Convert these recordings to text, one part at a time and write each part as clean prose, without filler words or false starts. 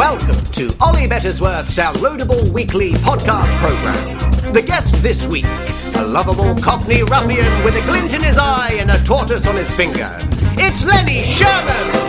Welcome to Ollie Bettersworth's downloadable weekly podcast programme. The guest this week, a lovable Cockney ruffian with a glint in his eye and a tortoise on his finger. It's Lenny Sherman!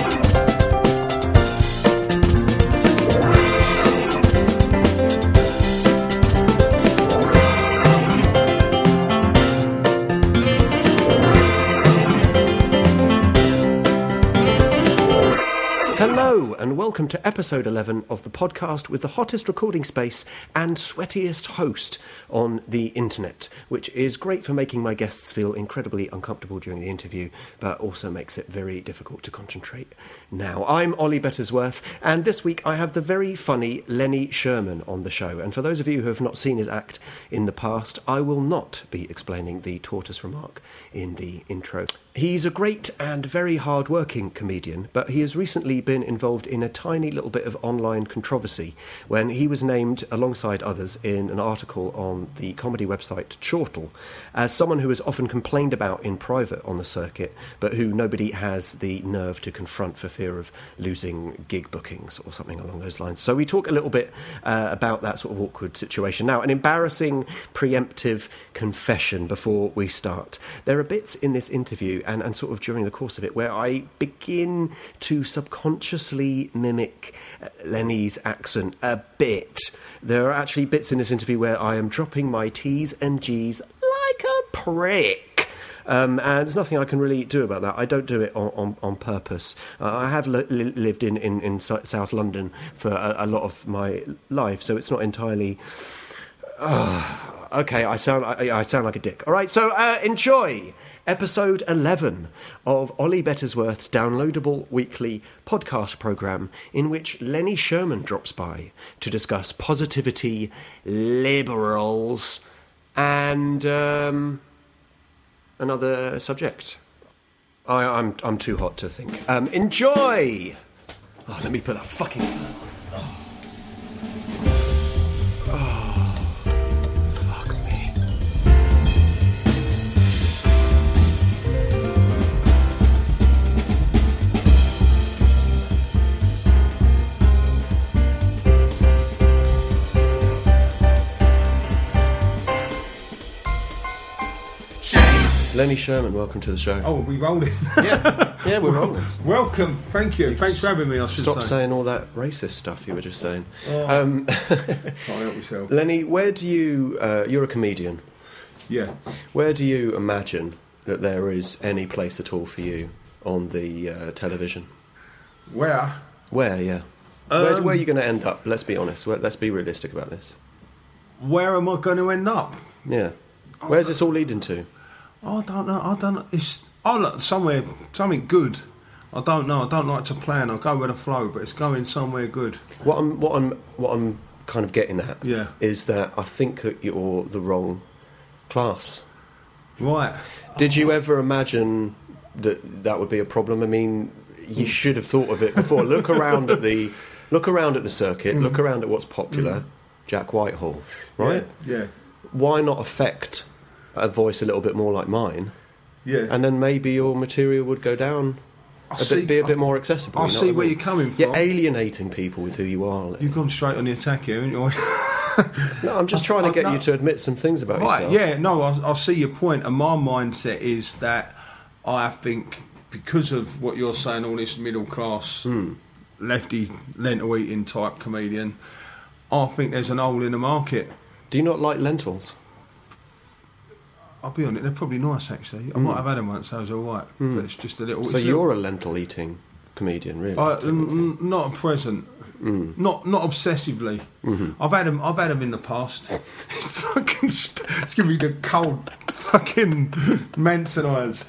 Hello and welcome to episode 11 of the podcast with the hottest recording space and sweatiest host on the internet, which is great for making my guests feel incredibly uncomfortable during the interview, but also makes it very difficult to concentrate. Now, I'm Ollie Bettersworth, and this week I have the very funny Lenny Sherman on the show. And for those of you who have not seen his act in the past, I will not be explaining the tortoise remark in the intro. He's a great and very hard-working comedian, but he has recently been involved in a tiny little bit of online controversy when he was named, alongside others, in an article on the comedy website Chortle as someone who is often complained about in private on the circuit, but who nobody has the nerve to confront for fear of losing gig bookings or something along those lines. So we talk a little bit about that sort of awkward situation. Now, an embarrassing preemptive confession before we start. There are bits in this interview and sort of during the course of it where I begin to subconsciously mimic Lenny's accent a bit. There are actually bits in this interview where I am dropping my T's and G's like a prick. And there's nothing I can really do about that. I don't do it on purpose. I have lived in South London for a lot of my life, so it's not entirely... okay, I sound like a dick. All right, so enjoy episode 11 of Ollie Bettersworth's downloadable weekly podcast programme, in which Lenny Sherman drops by to discuss positivity, liberals, and another subject. I'm too hot to think. Enjoy! Oh, let me put that fucking... Lenny Sherman, welcome to the show. Oh, we rolling? Yeah, we're rolling. Welcome, thank you. Thanks for having me. Stop saying all that racist stuff you were just saying. Can't help myself. Lenny, where do you... you're a comedian. Yeah. Where do you imagine that there is any place at all for you on the television? Where? Where, yeah. Where are you going to end up? Let's be honest. Let's be realistic about this. Where am I going to end up? Yeah. Where's this all leading to? I don't know. It's something good. I don't know. I don't like to plan. I go with the flow, but it's going somewhere good. What I'm kind of getting at is that I think that you're the wrong class. Right. Did you ever imagine that would be a problem? I mean, you should have thought of it before. Look around at the circuit. Look around at what's popular. Jack Whitehall, right? Yeah. Why not affect a voice a little bit more like mine? Yeah. And then maybe your material would go down be a bit more accessible. I see where you're coming from. You're alienating people with who you are. You've gone straight on the attack here, haven't you? No, I'm just trying to get you to admit some things about yourself. Yeah, no, I see your point, and my mindset is that I think because of what you're saying, all this middle class, lefty, lentil eating type comedian, I think there's an hole in the market. Do you not like lentils? I'll be honest, they're probably nice actually. I might have had them once, so I was alright. But it's just a little... So you're a lentil eating comedian, really? Not at present. Not obsessively. I've had them in the past. It's giving me the cold fucking Manson eyes.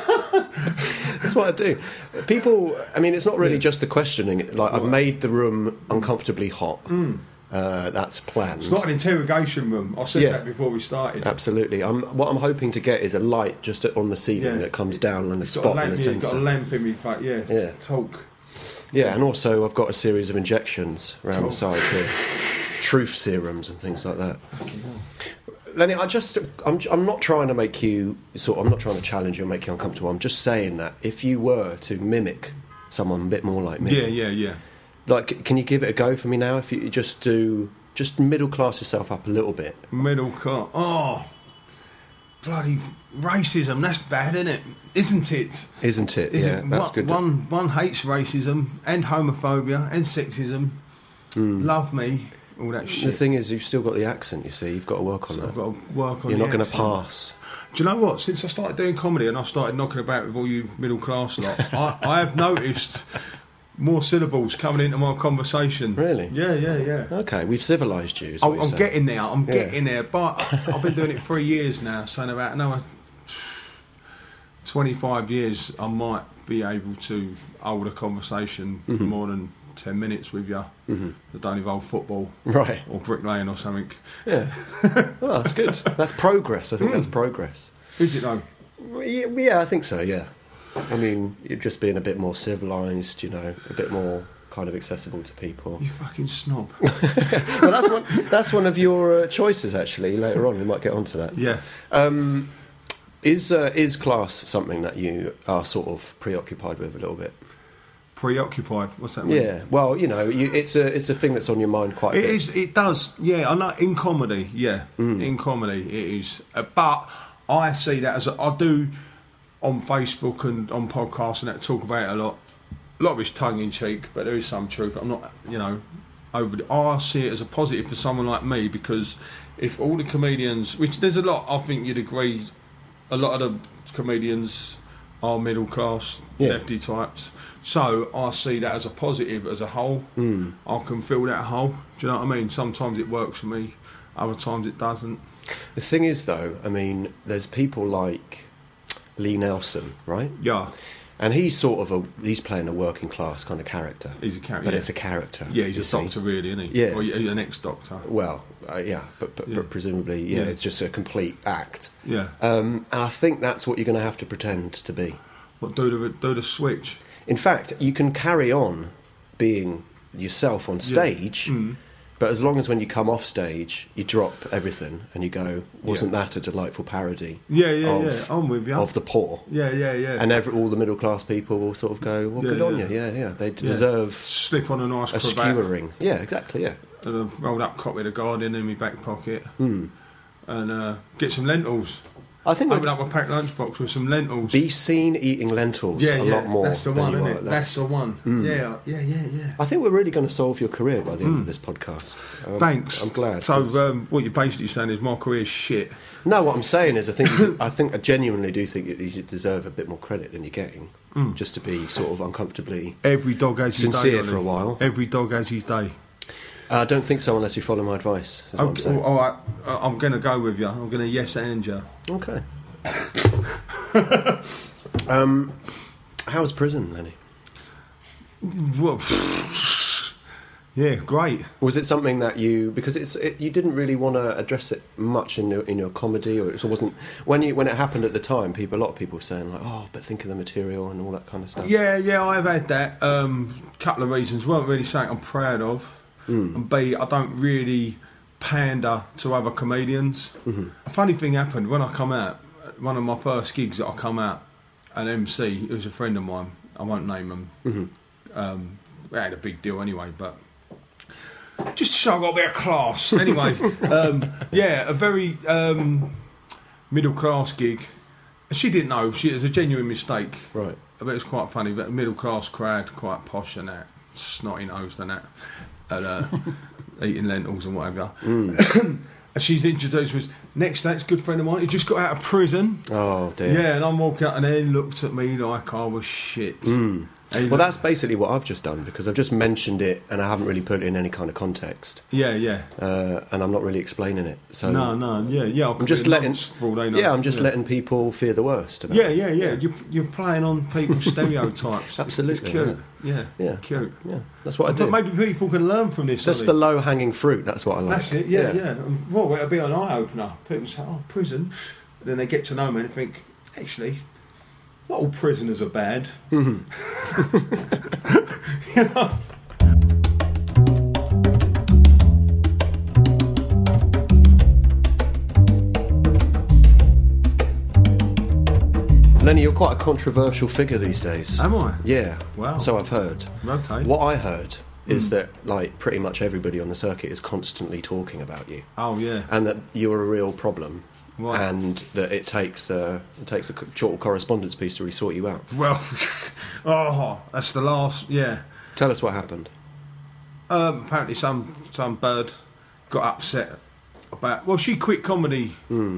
That's what I do. People, I mean, it's not really just the questioning. Like, I've made the room uncomfortably hot. That's planned. It's not an interrogation room. I said that before we started. Absolutely. What I'm hoping to get is a light just on the ceiling that comes down on a spot in the centre. Got a lamp in me face. Talk. Yeah, and also I've got a series of injections around the side here. Truth serums and things like that. Lenny, I'm not trying to make you I'm not trying to challenge you or make you uncomfortable. I'm just saying that if you were to mimic someone a bit more like me, Like, can you give it a go for me now? If you just middle class yourself up a little bit. Middle class. Oh, bloody racism. That's bad, isn't it? Isn't it? Isn't it? Yeah, that's good. One hates racism and homophobia and sexism. Love me. All that shit. The thing is, you've still got the accent, you see. You've got to work on that. I've got to work on You're the not going to accent. pass. Do you know what? Since I started doing comedy and I started knocking about with all you middle class lot, I have noticed more syllables coming into my conversation. Really? Yeah. Okay, we've civilised you. Is what I'm you're saying. getting there. I'm getting there. But I've been doing it 3 years now, so in about another 25 years, I might be able to hold a conversation for more than 10 minutes with you that don't involve football, Right. or bricklaying or something. Yeah. Well, that's good. That's progress. I think that's progress. Is it though? Yeah, I think so, yeah. I mean, you're just being a bit more civilised, you know, a bit more kind of accessible to people. You fucking snob. Well, that's one of your choices, actually, later on. We might get onto that. Yeah. Is class something that you are sort of preoccupied with a little bit? Preoccupied. What's that mean? Yeah. Well, you know, it's a thing that's on your mind quite a bit. It is. It does. Yeah. I know. In comedy, yeah. In comedy, it is. But I see that as I do on Facebook and on podcasts and that, talk about it a lot. A lot of it's tongue in cheek, but there is some truth. I'm not, you know, over. I see it as a positive for someone like me, because if all the comedians, which there's a lot, I think you'd agree, a lot of the comedians are middle class, lefty types. So I see that as a positive as a whole. I can fill that hole. Do you know what I mean? Sometimes it works for me, other times it doesn't. The thing is, though, I mean, there's people like Lee Nelson, right? Yeah. And he's he's playing a working class kind of character. He's a character. But it's a character. Yeah, he's you a see. doctor, really, isn't he? Yeah. Or he's an ex-doctor. Well, yeah, but presumably, yeah, it's just a complete act. Yeah. And I think that's what you're going to have to pretend to be. What, do the switch? In fact, you can carry on being yourself on stage, but as long as when you come off stage, you drop everything and you go, wasn't that a delightful parody? Yeah. I'm with you. Of the poor. Yeah. And all the middle class people will sort of go, well, good on you. Yeah. They deserve slip on a nice a cravat. skewering. Yeah, exactly, yeah. And a rolled up copy of The Guardian in my back pocket. And get some lentils. I think Open up a packed lunchbox with some lentils. be seen eating lentils a lot more. That's the than one, you isn't are it? left. That's the one. Yeah. I think we're really going to solve your career by the end of this podcast. Thanks. I'm glad. So what you're basically saying is my career's shit. No, what I'm saying is I genuinely do think you deserve a bit more credit than you're getting, just to be sort of uncomfortably Every dog has his day. sincere Ollie. for a while. Every dog has his day. I don't think so unless you follow my advice, is what I'm saying. All right, I'm going to go with you. I'm going to yes and you. Okay. How's prison, Lenny? Well, yeah, great. Was it something that you didn't really want to address it much in your comedy, or it wasn't when it happened at the time? A lot of people were saying like, oh, but think of the material and all that kind of stuff. Yeah, I've had that. Couple of reasons. Weren't really something I'm proud of, and B, I don't really pander to other comedians. A funny thing happened when I come out. One of my first gigs that I come out, an MC, it was a friend of mine. I won't name him. We had a big deal anyway, but just to show I got a bit of class. Anyway, a very middle class gig. She didn't know. It was a genuine mistake. Right. But it was quite funny. But a middle class crowd, quite posh and that, snotty nosed and that, and eating lentils and whatever. And she's introduced me. Next day, it's a good friend of mine. He just got out of prison. Oh dear. Yeah, and I'm walking out, and then he looked at me like I was shit. Well, that's basically what I've just done, because I've just mentioned it and I haven't really put it in any kind of context. Yeah. And I'm not really explaining it. So No. Yeah. I'm just letting. For all they know. Yeah, I'm just letting people fear the worst. About Yeah. You're playing on people's stereotypes. Absolutely, It's cute. Yeah. Cute. Yeah, that's what I do. But maybe people can learn from this. That's Ollie. the low-hanging fruit. That's what I like. That's it. Yeah. Well, it'll be an eye opener. People say, "Oh, prison," and then they get to know me and think, actually, not all prisoners are bad. Lenny, you're quite a controversial figure these days. Am I? Yeah. Wow. So I've heard. Okay. What I heard is that like pretty much everybody on the circuit is constantly talking about you, Oh yeah. and that you're a real problem, Right. and that it takes a short correspondence piece to really sort you out. Well, that's the last. Yeah. Tell us what happened. Apparently, some bird got upset about. Well, she quit comedy.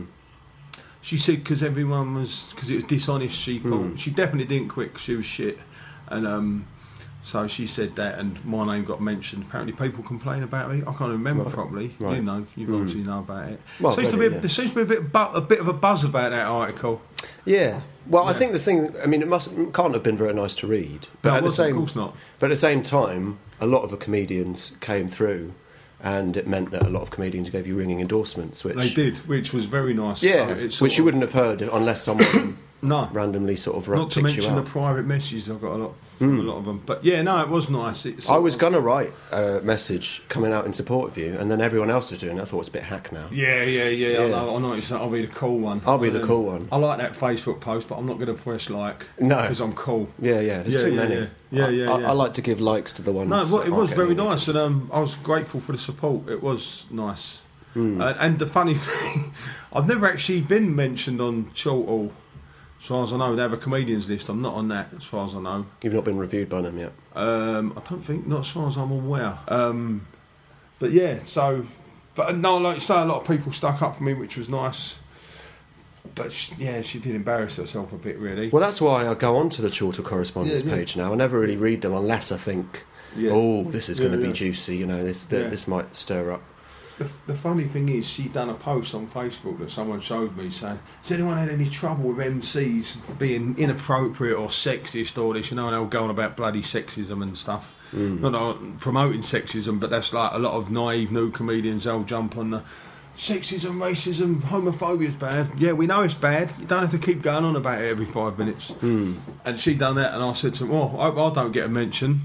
She said because it was dishonest. She thought she definitely didn't quit 'cause she was shit, and so she said that, and my name got mentioned. Apparently, people complain about me. I can't remember properly. Right. You know, you obviously know about it. Well, There seems to be a bit of a buzz about that article. Yeah. Well, I think the thing. I mean, can't have been very nice to read. But No, at the same, of course not. But at the same time, a lot of the comedians came through, and it meant that a lot of comedians gave you ringing endorsements, which They did, which was very nice. yeah, So it's which sort you of- wouldn't have heard unless someone No. randomly sort of Not to picks you mention the out. private messages I've got a lot from a lot of them. But yeah, no, it was nice. I was going to write a message coming out in support of you, and then everyone else was doing it. I thought it's a bit hack now. Yeah. I noticed that. I'll be the cool one. I'll be the cool one. I like that Facebook post, but I'm not going to press like. No. Because I'm cool. Yeah, there's too many. Yeah. I like to give likes to the ones. No, that it aren't was very getting nice, and I was grateful for the support. It was nice. Hmm. And the funny thing, I've never actually been mentioned on Chortle. As far as I know, they have a comedians list. I'm not on that, as far as I know. You've not been reviewed by them yet. I don't think, not as far as I'm aware. But yeah, but no, like you say, a lot of people stuck up for me, which was nice. But she did embarrass herself a bit, really. Well, that's why I go on to the Chortle correspondence Yeah. page now. I never really read them unless I think, this is going to be juicy. You know, this might stir up. The funny thing is, she done a post on Facebook that someone showed me saying, has anyone had any trouble with MCs being inappropriate or sexist or this? You know, and they were going about bloody sexism and stuff. Not promoting sexism, but that's like a lot of naive new comedians, they'll jump on the sexism, racism, homophobia is bad. Yeah, we know it's bad. You don't have to keep going on about it every 5 minutes. And she done that, and I said to her, well, I hope I don't get a mention.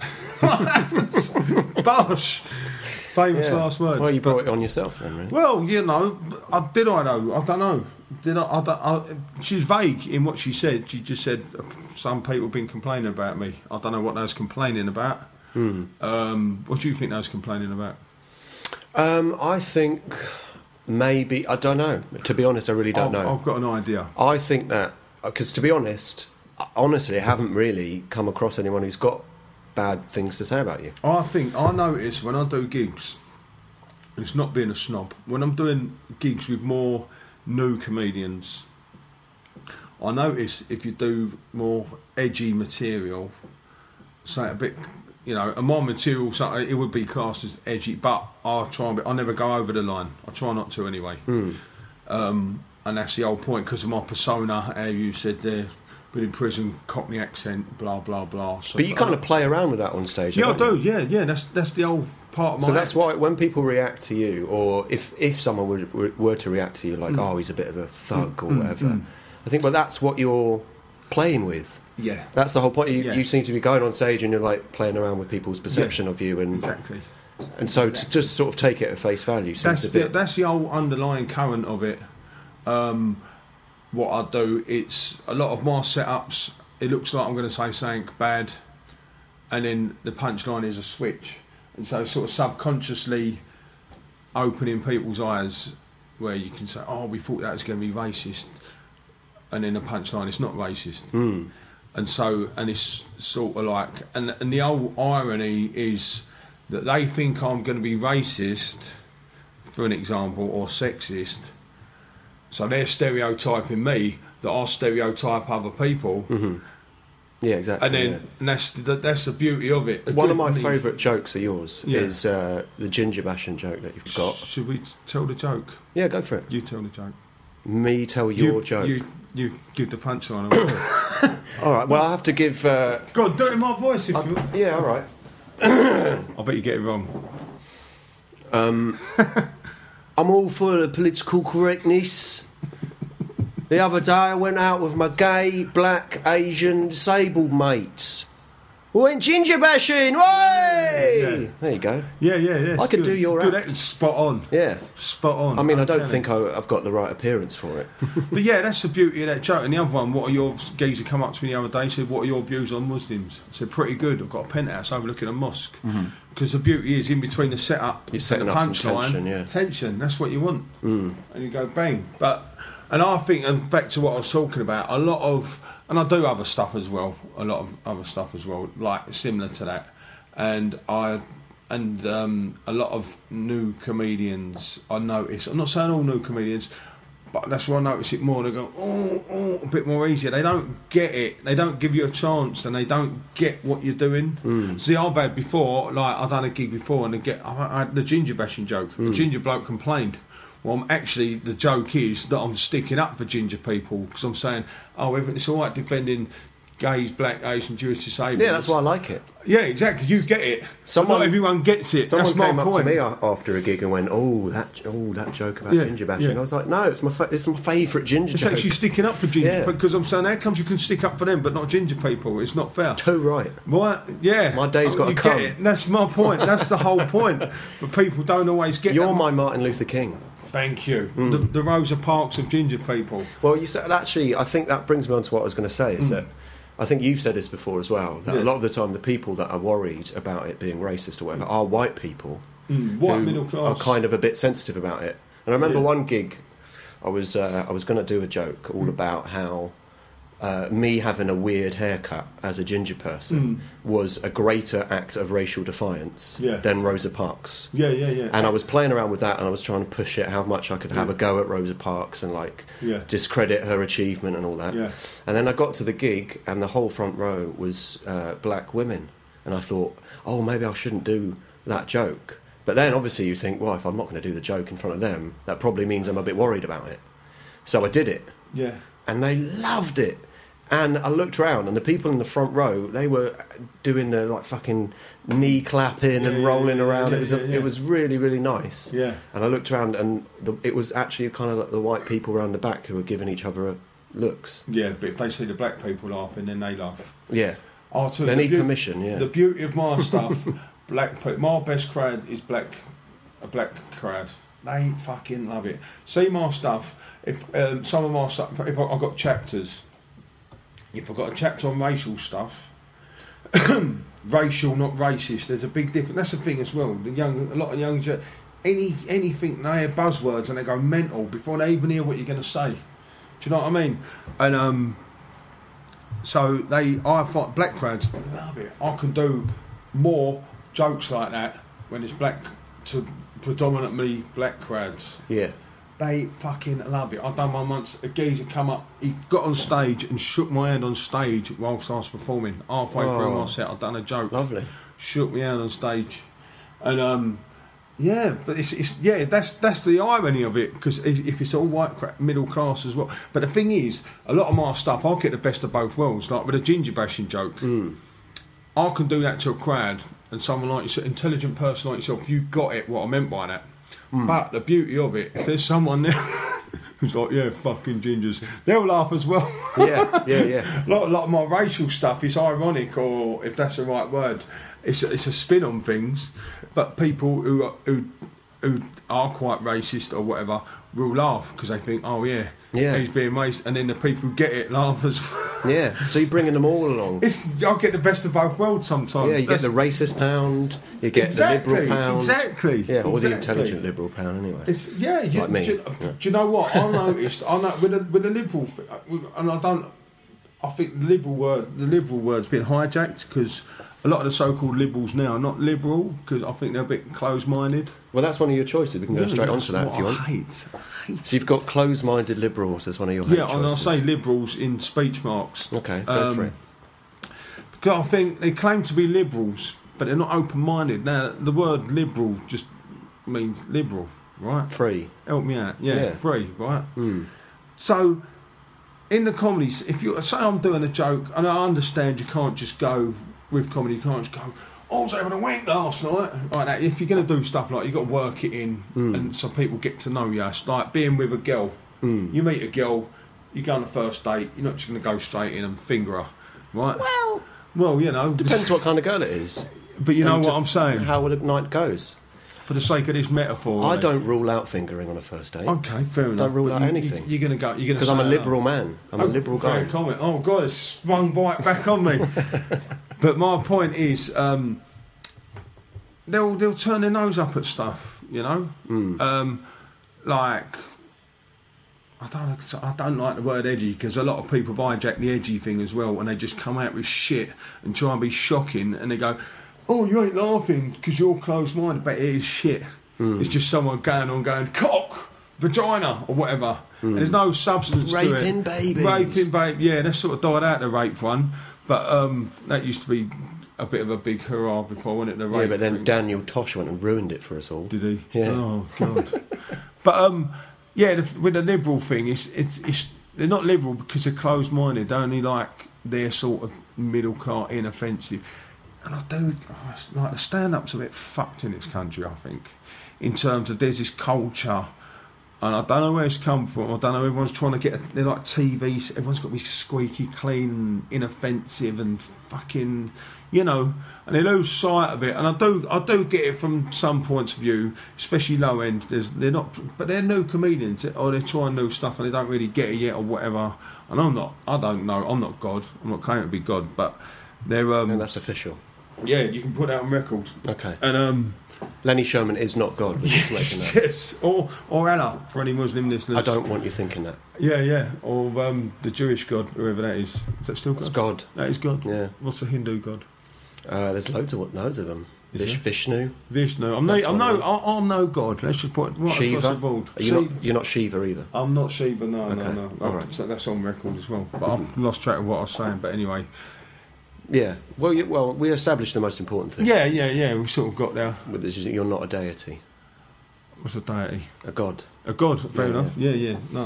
Bosh! Famous last words. Well, you brought it on yourself then, really. Well, you know, did I know? I don't know. She's vague in what she said. She just said some people have been complaining about me. I don't know what they was complaining about. What do you think they was complaining about? I think maybe, I don't know. To be honest, I really don't know. I've got an idea. I think that, because to be honest, honestly, I haven't really come across anyone who's got bad things to say about you. I notice when I do gigs, it's not being a snob, when I'm doing gigs with more new comedians, I notice if you do more edgy material, say a bit, you know, and my material, it would be classed as edgy, but I never go over the line. I try not to anyway. And that's the whole point, because of my persona, how you said there, been in prison, Cockney accent, blah blah blah. So, But you kind of play around with that on stage. yeah, I don't do. you? Yeah. That's the whole part of my. So that's why when people react to you, or if someone were to react to you like, oh, he's a bit of a thug or whatever, I think, well, that's what you're playing with. Yeah. That's the whole point. You seem to be going on stage and you're like playing around with people's perception of you, and Exactly. And so to just sort of take it at face value seems a bit. That's the whole underlying current of it. What I do, it's a lot of my setups. It looks like I'm going to say something bad, and then the punchline is a switch, and so sort of subconsciously opening people's eyes, where you can say, "Oh, we thought that was going to be racist," and then the punchline, it's not racist. And so, and it's sort of like, and the whole irony is that they think I'm going to be racist, for an example, or sexist. So they're stereotyping me, that I stereotype other people. Yeah, exactly. And then and that's the beauty of it. One of my favourite jokes of yours is the ginger bashing joke that you've got. Should we tell the joke? Yeah, go for it. You tell the joke. Me tell your joke. You give the punchline away. All right. Well, I have to give. Go on, do it in my voice if you. Yeah. All right. I bet you get it wrong. I'm all for the political correctness. The other day I went out with my gay, black, Asian, disabled mates. We went ginger bashing, way! There you go. Yeah. I could do your good act. Spot on. Yeah. Spot on. I mean, I don't think I've got the right appearance for it. But yeah, that's the beauty of that joke. And the other one, what are your geezer come up to me the other day, said, what are your views on Muslims? I said, pretty good. I've got a penthouse overlooking a mosque. Because the beauty is in between the setup You're setting and the up some punchline. tension, yeah. Tension, that's what you want. And you go bang. And I think, and back to what I was talking about, a lot of, and I do other stuff as well, like similar to that. And a lot of new comedians, I notice, I'm not saying all new comedians, but that's where I notice it more. They go, a bit more easier. They don't get it. They don't give you a chance, and they don't get what you're doing. See, I've had before, like I've done a gig before, and I had the ginger bashing joke. A ginger bloke complained. Well, the joke is that I'm sticking up for ginger people because I'm saying, it's all right defending gays, black, Asian, Jewish, disabled. Yeah, that's why I like it. Yeah, exactly. You get it. Not everyone gets it. Someone that's my came point. up to me after a gig and went, that joke about ginger bashing. Yeah. I was like, no, it's my favourite ginger It's joke. actually sticking up for ginger because I'm saying, how comes you can stick up for them but not ginger people? It's not fair. Too right. Right? Yeah. My day's got to come. Get it. That's my point. That's the whole point. But people don't always get. You're my Martin Luther King. Thank you. The Rosa Parks of ginger people. Well, you said actually, I think that brings me on to what I was going to say. Is that I think you've said this before as well. That a lot of the time, the people that are worried about it being racist or whatever are white people, white middle class, are kind of a bit sensitive about it. And I remember one gig, I was going to do a joke all about how me having a weird haircut as a ginger person was a greater act of racial defiance than Rosa Parks. Yeah. And I was playing around with that, and I was trying to push it how much I could have a go at Rosa Parks and discredit her achievement and all that. Yeah. And then I got to the gig, and the whole front row was black women, and I thought, maybe I shouldn't do that joke. But then obviously you think, well, if I'm not going to do the joke in front of them, that probably means I'm a bit worried about it. So I did it. Yeah. And they loved it. And I looked around, and the people in the front row, they were doing the like fucking knee clapping and rolling around. It was really, really nice. Yeah. And I looked around, and it was actually kind of like the white people around the back who were giving each other looks. Yeah, but if they see the black people laughing, then they laugh. Yeah. They need permission. Yeah. The beauty of my stuff, black people. My best crowd is a black crowd. They fucking love it. See my stuff. If some of my stuff, if I've got chapters. If I've got a chapter on racial stuff, racial, not racist, there's a big difference. That's the thing as well. A lot of young, anything, they hear buzzwords and they go mental before they even hear what you're going to say. Do you know what I mean? And so I find black crowds love it. I can do more jokes like that when it's black to predominantly black crowds. Yeah. They fucking love it. I've done one once. A geezer come up, he got on stage and shook my hand on stage whilst I was performing. Halfway through my set, I'd done a joke. Lovely. Shook me hand on stage, and but that's the irony of it, because if it's all white middle class as well. But the thing is, a lot of my stuff, I'll get the best of both worlds. Like with a ginger bashing joke, I can do that to a crowd, and someone like yourself, intelligent person like yourself, you got it. What I meant by that. But the beauty of it, if there's someone there who's like, yeah, fucking gingers, they'll laugh as well. Yeah. A lot of my racial stuff is ironic, or if that's the right word, it's a spin on things. But people who are quite racist or whatever will laugh because they think, he's being racist, and then the people who get it laugh as well. Yeah, so you're bringing them all along. I'll get the best of both worlds sometimes. Yeah, you get the racist pound, you get the liberal pound. Exactly. Yeah, or the intelligent liberal pound anyway. Like me. Do you know what? I noticed, with the liberal, and I think the liberal word's been hijacked, because a lot of the so-called liberals now are not liberal, because I think they're a bit closed-minded. Well, that's one of your choices. We can go straight onto that if you want. I hate. So you've got closed-minded liberals as one of your hate choices. And I'll say liberals in speech marks. Okay, go for it. Because I think they claim to be liberals, but they're not open-minded. Now, the word liberal just means liberal, right? Free. Help me out. Yeah. Free, right? So, in the comedy, if you say I'm doing a joke, and I understand you can't just go with comedy, you can't just go, I was having a wank last night. Like that. If you're going to do stuff like, you've got to work it in, and so people get to know you. It's like being with a girl. You meet a girl, you go on a first date, you're not just going to go straight in and finger her, right? Well, Well, you know, Depends what kind of girl it is. but you know And what I'm saying. How a night goes. For the sake of this metaphor, I don't rule out fingering on a first date. Okay, fair enough. Don't rule But out anything. You're going to go. You're going to Because I'm a liberal man. I'm a liberal fair guy. comment. Oh God, it's sprung right back on me. But my point is, they'll turn their nose up at stuff. You know, like. I don't like the word edgy because a lot of people hijack the edgy thing as well, and they just come out with shit and try and be shocking, and they go, "Oh, you ain't laughing because you're closed-minded," but it is shit. It's just someone going cock, vagina, or whatever, and there's no substance to it. Raping babies. Raping babies. Yeah, that sort of died out, the rape one, but that used to be a bit of a big hurrah before, wasn't it? The rape. Yeah, but then thing. Daniel Tosh went and ruined it for us all. Did he? Yeah. Oh God. But yeah, with the liberal thing, it's they're not liberal because they're closed-minded. They only like their sort of middle class, inoffensive. And it's like the stand-up's a bit fucked in this country, I think, in terms of there's this culture, and I don't know where it's come from. I don't know. Everyone's trying to get. They're like TVs. Everyone's got to be squeaky clean, and inoffensive, and fucking, you know. And they lose sight of it. And I do get it from some points of view, especially low end. They're not, but they're new comedians, or they're trying new stuff, and they don't really get it yet, or whatever. And I don't know. I'm not God. I'm not claiming to be God, but they're. And that's official. Yeah, you can put that on record. Okay. And Lenny Sherman is not God. We're just making that. yes, or Allah for any Muslim listeners. I don't want you thinking that. Yeah, or the Jewish God, whoever that is. Is that still God? It's God. That is God. Yeah. What's the Hindu God? There's loads of them. Is there? Vishnu. Vishnu. I'm no God. Let's just put right across the board. You're not Shiva either. I'm not Shiva. No, Okay. no. All right. So that's on record as well. But I've lost track of what I was saying. But anyway. Yeah. Well, we established the most important thing. Yeah. We sort of got there. Which is you're not a deity. What's a deity? A god. A god. Fair enough. Yeah. No.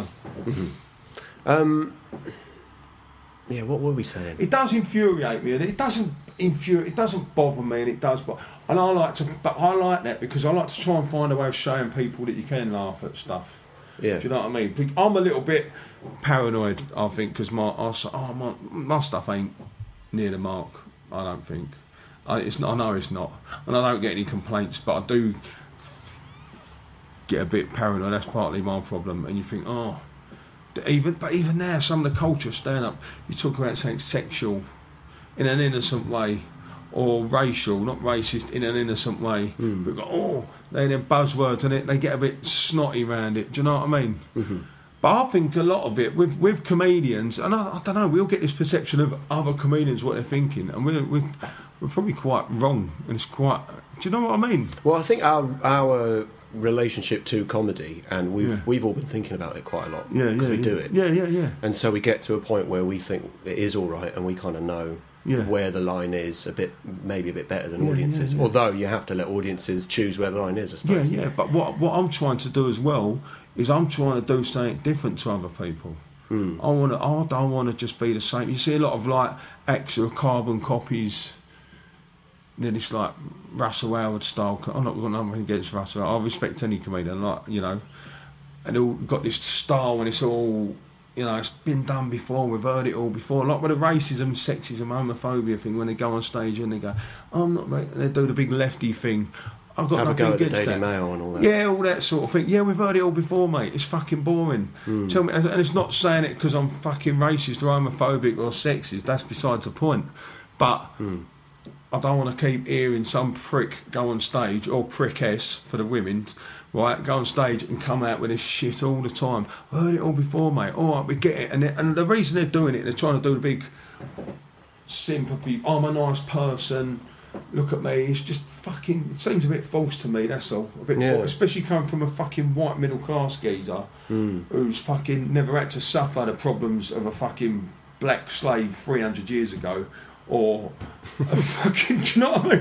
Yeah. What were we saying? It does infuriate me, and it doesn't bother me, and it does. But I like that because I like to try and find a way of showing people that you can laugh at stuff. Yeah. Do you know what I mean? I'm a little bit paranoid, I think, because my stuff ain't near the mark. I don't think. I know it's not, and I don't get any complaints, but I do get a bit paranoid. That's partly my problem. And you think, even now, some of the culture stand up. You talk about saying sexual in an innocent way, or racial, not racist, in an innocent way. We've got they're buzzwords, and they get a bit snotty around it. Do you know what I mean? Mm-hmm. But I think a lot of it with comedians, and I don't know, we all get this perception of other comedians what they're thinking, and we're probably quite wrong, and it's quite. Do you know what I mean? Well, I think our relationship to comedy, and we've all been thinking about it quite a lot. Yeah, because we do it. Yeah. And so we get to a point where we think it is all right, and we kind of know where the line is maybe a bit better than audiences. Yeah. Although you have to let audiences choose where the line is, I suppose. Yeah. But what I'm trying to do as well is I'm trying to do something different to other people. I don't want to just be the same. You see a lot of like acts who are carbon copies. Then it's like Russell Howard style. I'm not got nothing against Russell. I respect any comedian, like, you know, and they all got this style, and it's all, you know, it's been done before. We've heard it all before. Like with the racism, sexism, homophobia thing, when they go on stage and they go, "I'm not," they do the big lefty thing. I've got nothing against that. Have a go at the Daily Mail and all that. Yeah, all that sort of thing. Yeah, we've heard it all before, mate. It's fucking boring. Tell me, and it's not saying it because I'm fucking racist or homophobic or sexist. That's besides the point. But I don't want to keep hearing some prick go on stage, or prickess for the women, right, go on stage and come out with this shit all the time. I heard it all before, mate. All right, we get it. And the reason they're doing it, they're trying to do the big sympathy. I'm a nice person. Look at me. It's just fucking. It seems a bit false to me. That's all. A bit, especially coming from a fucking white middle class geezer who's fucking never had to suffer the problems of a fucking black slave 300 years ago. Or a fucking, do you know what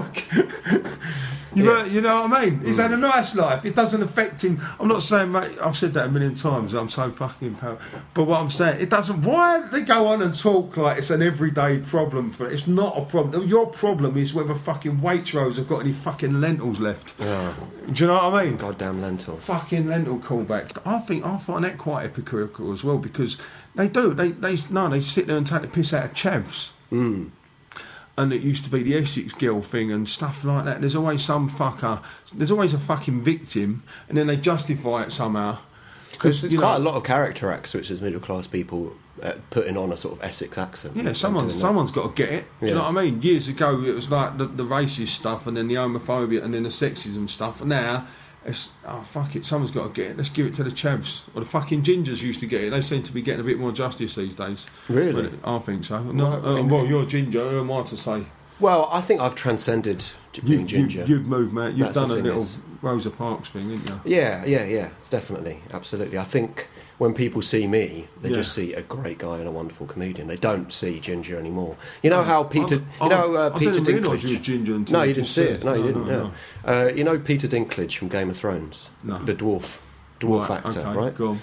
I mean? You know what I mean? He's had a nice life. It doesn't affect him. I'm not saying, mate, I've said that a million times. I'm so fucking powerful. But what I'm saying, it doesn't. Why they go on and talk like it's an everyday problem for it? It's not a problem. Your problem is whether fucking Waitrose have got any fucking lentils left. Yeah. Do you know what I mean? Goddamn lentils. Fucking lentil callback. I find that quite hypocritical as well, because they do. They sit there and take the piss out of chavs. and it used to be the Essex girl thing and stuff like that. There's always some fucker. There's always a fucking victim, and then they justify it somehow. Because there's quite a lot of character acts which is middle class people putting on a sort of Essex accent. Yeah, someone's got to get it. Do you know what I mean? Years ago, it was like the racist stuff, and then the homophobia, and then the sexism stuff. And now, it's fuck it, someone's got to get it. Let's give it to the chavs. Or the fucking gingers used to get it. They seem to be getting a bit more justice these days. Really? I think so. Well, you're ginger. Who am I to say? Well, I think I've transcended being ginger. You've moved, mate. You've That's done a little is. Rosa Parks thing, haven't you? Yeah. It's definitely, absolutely. I think when people see me, they just see a great guy and a wonderful comedian. They don't see Ginger anymore. You know how Peter... I Peter didn't realise Dinklage... you were ginger until No, you you didn't just see said it. No, you didn't, no. You know Peter Dinklage from Game of Thrones? No. The dwarf actor, okay, right? Go on.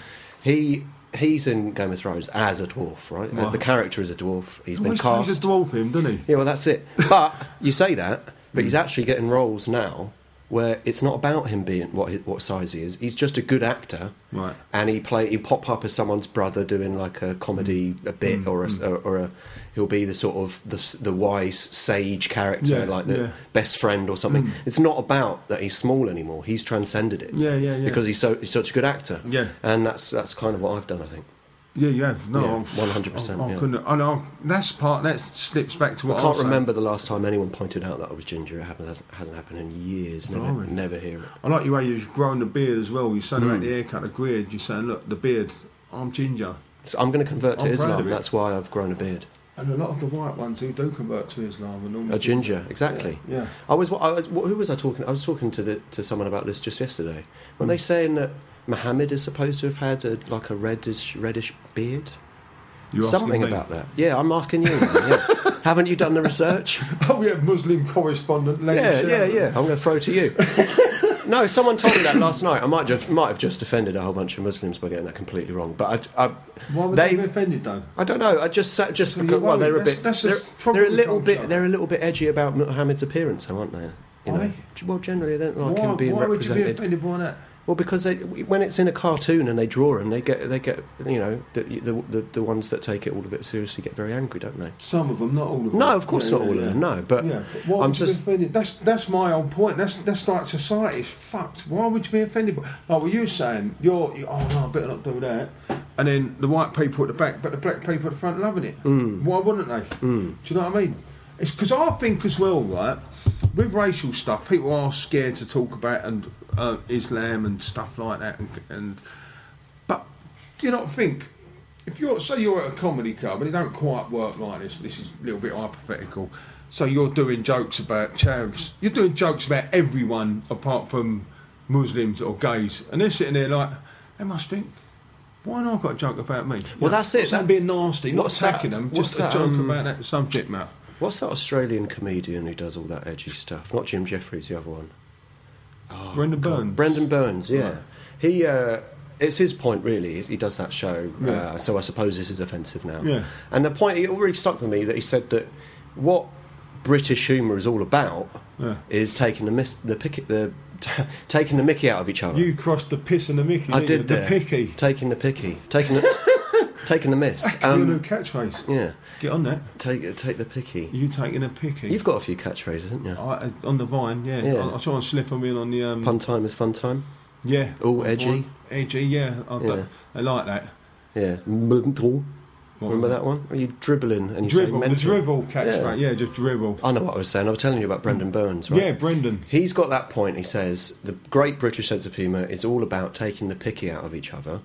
He's in Game of Thrones as a dwarf, right? Right. The character is a dwarf. He's been He's cast... a dwarf him, doesn't he? Yeah, well, that's it. But you say that, but he's actually getting roles now where it's not about him being what size he is. He's just a good actor, right? And he pop up as someone's brother doing like a comedy, a bit, or he'll be the sort of the wise sage character, like the best friend or something. It's not about that he's small anymore. He's transcended it. Yeah. Because he's such a good actor. Yeah, and that's kind of what I've done, I think. Yeah, you have. No, 100%. I couldn't. I know that slips back to what I can't remember the last time anyone pointed out that I was ginger. It hasn't happened in years. Never hear it. I like the way you've grown the beard as well. You're saying about the haircut, the beard. You're saying, look, the beard. I'm ginger. So I'm going to convert to Islam. That's why I've grown a beard. And a lot of the white ones who do convert to Islam are normally a ginger, exactly. Yeah. Who was I talking? I was talking to someone about this just yesterday. Weren't they saying that Muhammad is supposed to have had a reddish beard? You're something about that. Yeah, I'm asking you. Haven't you done the research? Oh, we have Muslim correspondent. Yeah. I'm going to throw to you. No, someone told me that last night. I might have just offended a whole bunch of Muslims by getting that completely wrong. But why would they be offended though? I don't know. I just because they're a bit. They're a little bit edgy about Muhammad's appearance, aren't they? Are they? Well, generally, they don't like him being represented. Why would you be offended by that? Well, because when it's in a cartoon and they draw him, they get the ones that take it all a bit seriously get very angry, don't they? Some of them, not all of them. No, of course not all of them. No, but why would you be offended? That's my whole point. That's like society's fucked. Why would you be offended? Like what you're saying, no, I better not do that. And then the white people at the back, but the black people at the front loving it. Why wouldn't they? Do you know what I mean? It's because I think as well, right, with racial stuff, people are scared to talk about and Islam and stuff like that. But do you not think, if you're at a comedy club and it don't quite work like this is a little bit hypothetical. So you're doing jokes about chavs, you're doing jokes about everyone apart from Muslims or gays, and they're sitting there like, they must think, why not got a joke about me? Well, that's it. Not being nasty, not attacking them, just a joke about that subject matter. What's that Australian comedian who does all that edgy stuff? Not Jim Jeffries, the other one. Brendan Burns. Brendan Burns, yeah. Right. He, it's his point, really. He does that show, so I suppose this is offensive now. Yeah. And the point, it already stuck with me that he said that what British humour is all about is taking taking the mickey out of each other. You crossed the piss and the mickey. I did the picky. Taking the picky. Taking the miss. That's your new catchphrase. Yeah. Get on that. Take the picky. You taking a picky. You've got a few catchphrases, haven't you? On the Vine, yeah. I'll try and slip them in on the... Pun time is fun time. Yeah. All edgy. Edgy, yeah. I like that. Yeah. Remember that one? Are you dribbling and you dribble, say mental? The dribble catchphrase, yeah, just dribble. I know what I was saying. I was telling you about Brendan Burns, right? Yeah, Brendan. He's got that point. He says the great British sense of humour is all about taking the picky out of each other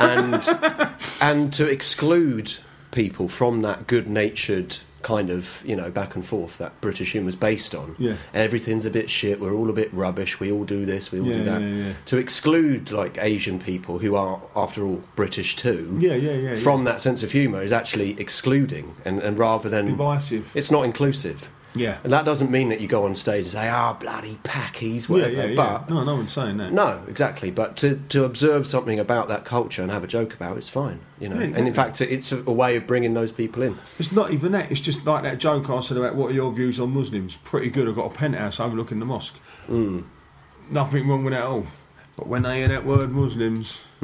and to exclude people from that good-natured kind of, back and forth that British humour's based on. Yeah. Everything's a bit shit, we're all a bit rubbish, we all do this, we all do that. Yeah. To exclude, like, Asian people, who are, after all, British too, from that sense of humour is actually excluding, and rather than... divisive. It's not inclusive. Yeah. And that doesn't mean that you go on stage and say, bloody packies, whatever. But no one's saying that. No, exactly. But to observe something about that culture and have a joke about it's fine, Yeah, exactly. And in fact, it's a way of bringing those people in. It's not even that. It's just like that joke I said about what are your views on Muslims. Pretty good. I've got a penthouse overlooking the mosque. Nothing wrong with that at all. But when they hear that word Muslims, I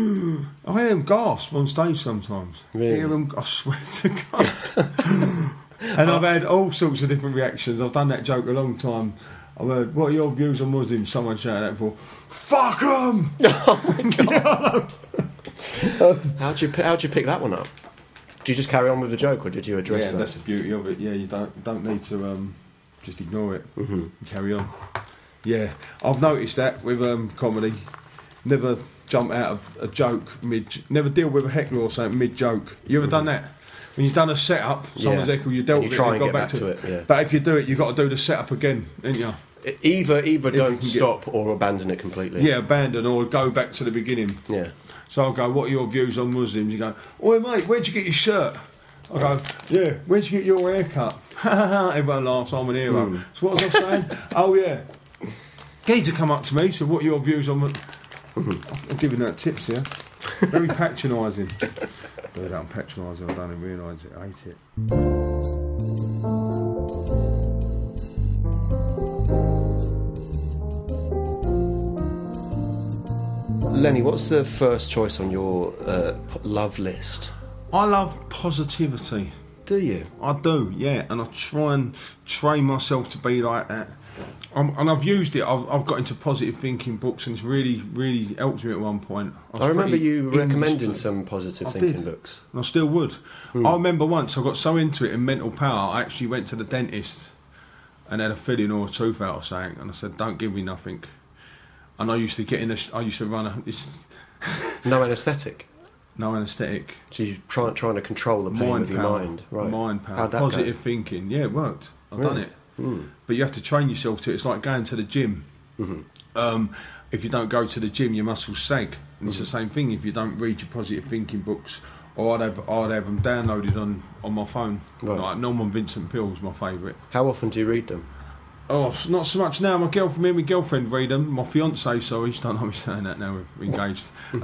hear them gasp on stage sometimes. Really? I hear them, I swear to God. And I've had all sorts of different reactions. I've done that joke a long time. I've heard, what are your views on Muslims? Someone shouted that before. Fuck them! Oh my God. How'd you pick that one up? Did you just carry on with the joke, or did you address that? Yeah, that's the beauty of it. Yeah, you don't need to just ignore it. Mm-hmm. You carry on. Yeah, I've noticed that with comedy. Never jump out of a joke never deal with a heckler or something mid-joke. You ever done that? When you've done a setup, someone's heckled, you dealt with it, try you and got get back to it. Yeah. But if you do it, you've got to do the setup again, ain't you? Either don't stop or abandon it completely. Yeah, abandon or go back to the beginning. Yeah. So I'll go, what are your views on Muslims? You go, oi mate, where'd you get your shirt? I go, yeah, where'd you get your haircut? Everyone laughs, I'm an hero. So what was I saying? Oh yeah. Geezer come up to me, so what are your views on... I'm giving out tips here. Very patronising. But I'm patronising, I don't even realise it. I hate it. Lenny, what's the first choice on your love list? I love positivity. Do you? I do, yeah. And I try and train myself to be like that. And I've used it. I've got into positive thinking books, and it's really, really helped me at one point. I remember you recommending some positive thinking books. And I still would. I remember once I got so into it in Mental Power, I actually went to the dentist and had a filling or a tooth out or something, and I said, "Don't give me nothing." And I used to get in. I used to run No anaesthetic. No anaesthetic. So you trying to control the pain with your mind, right? Mind power. How'd that Positive go? thinking. Yeah, it worked. I've done it. But you have to train yourself to it. It's like going to the gym. If you don't go to the gym, your muscles sag. And it's the same thing if you don't read your positive thinking books. Or I'd have them downloaded on my phone. Right. Like Norman Vincent Peale's my favourite. How often do you read them? Oh, not so much now. Me and my girlfriend read them. My fiancée, sorry, she don't know me saying that now. We're engaged.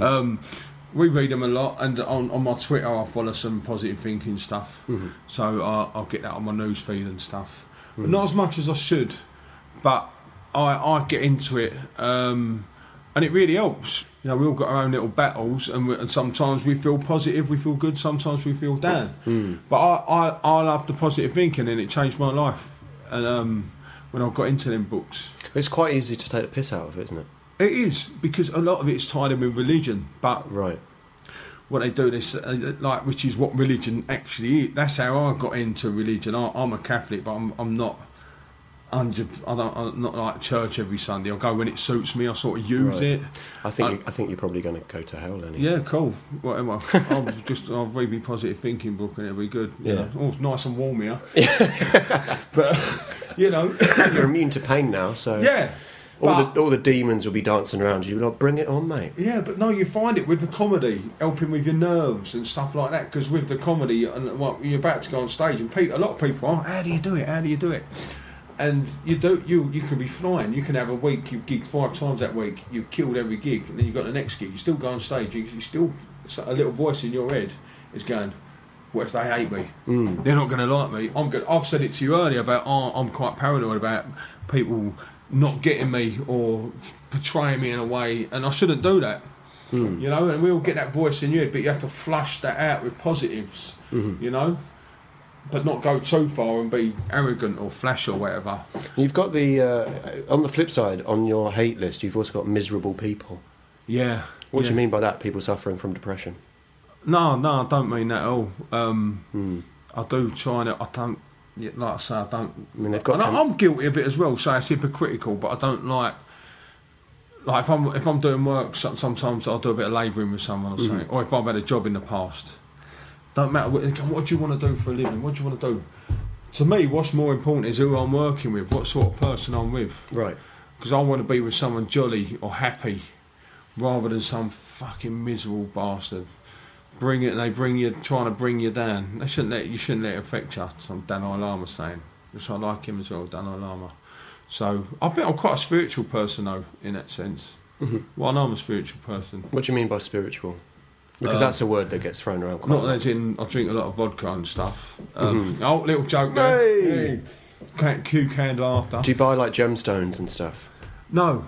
We read them a lot, and on my Twitter I follow some positive thinking stuff. So I'll get that on my news feed and stuff. But not as much as I should. But I get into it, and it really helps. You know, we all got our own little battles, and sometimes we feel positive, we feel good. Sometimes we feel down. But I love the positive thinking, and it changed my life. And when I got into them books, It's quite easy to take the piss out of it, isn't it? it is, because a lot of it's tied in with religion. But Right. what they do, this which is what religion actually is. That's how I got into religion. I'm a Catholic, but I'm not. I'm not like church every Sunday. I go when it suits me. I sort of use it. I think you're probably going to go to hell, Lenny. Yeah, cool. Whatever. I'll read my positive thinking book and it'll be good. You know? Oh, it's nice and warm here. But you know, You're immune to pain now, so yeah. all the demons will be dancing around you. Like, bring it on, mate. Yeah, but no, you find it with the comedy, helping with your nerves and stuff like that. Because with the comedy, and you're about to go on stage, and a lot of people are, how do you do it? How do you do it? And you can be flying. You can have a week, you've gigged 5 times that week, you've killed every gig, and then you've got the next gig, you still go on stage, you still, a little voice in your head is going, what if they hate me? They're not going to like me. I've said it to you earlier about, I'm quite paranoid about people not getting me or portraying me in a way, and I shouldn't do that. You know, and we all get that voice in your head, but you have to flush that out with positives, you know, but not go too far and be arrogant or flash or whatever. You've got the on the flip side, on your hate list, you've also got miserable people. Yeah. What do you mean by that? People suffering from depression? No, I don't mean that at all. I do try to. I don't. Like I say, I don't. I mean, they've got. I'm guilty of it as well. So it's hypocritical, but I don't like. Like if I'm doing work, sometimes I'll do a bit of labouring with someone or something, or if I've had a job in the past. Don't matter. What do you want to do for a living? What do you want to do? To me, what's more important is who I'm working with, what sort of person I'm with. Right. Because I want to be with someone jolly or happy, rather than some fucking miserable bastard. Trying to bring you down. You shouldn't let it affect you. Some Dalai Lama saying, which I like him as well, Dalai Lama. So I think I'm quite a spiritual person though, in that sense. Well, I know I'm a spiritual person. What do you mean by spiritual? Because that's a word that gets thrown around quite a lot. Not as in I drink a lot of vodka and stuff. Oh, little joke there. Hey. Cue canned laughter. Do you buy like gemstones and stuff? No.